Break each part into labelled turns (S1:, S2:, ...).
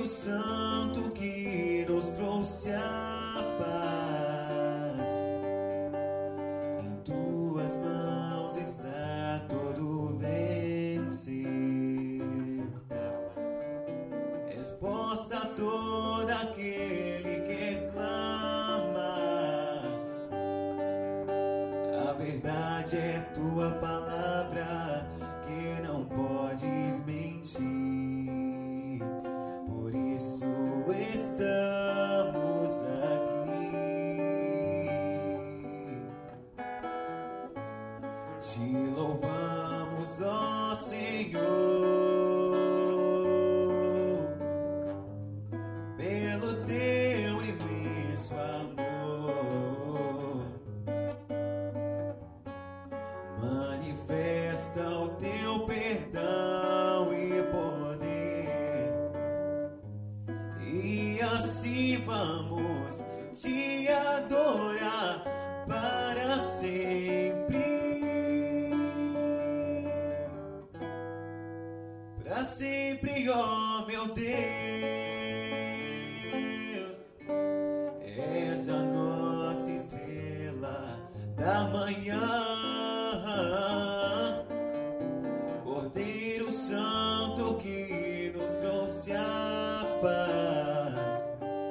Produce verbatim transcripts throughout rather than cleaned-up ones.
S1: Santo que nos trouxe a paz. Em tuas mãos está todo vencer. Resposta a todo aquele que clama. A verdade é tua palavra que não podes mentir. Por isso estamos aqui. Te louvamos, ó Senhor, pelo teu imenso amor. Manifesta o teu perdão e poder, e assim vamos te adorar para sempre. Para sempre, ó meu Deus, és a nossa estrela da manhã. Cordeiro Santo que nos trouxe a paz.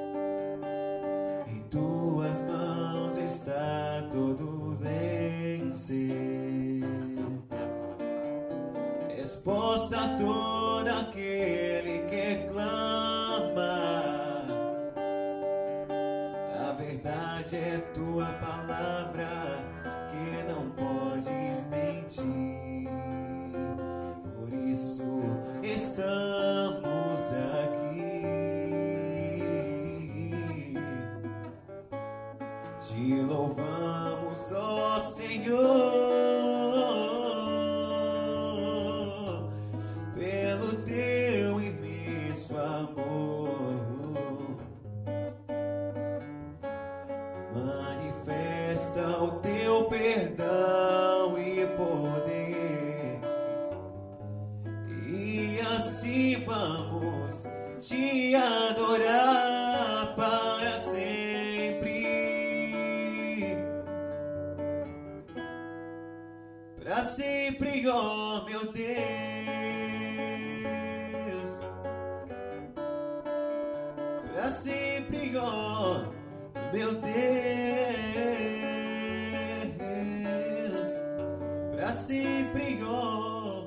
S1: Em tuas mãos está todo vencer. Resposta a todo aquele que clama. A verdade é tua palavra que não podes mentir. Por isso estamos aqui. Te louvamos, ó Senhor, pelo teu imenso amor. Manifesta o teu perdão e poder, e assim vamos te adorar para sempre. Para sempre, ó meu Deus. Para sempre, ó meu Deus. Para sempre, ó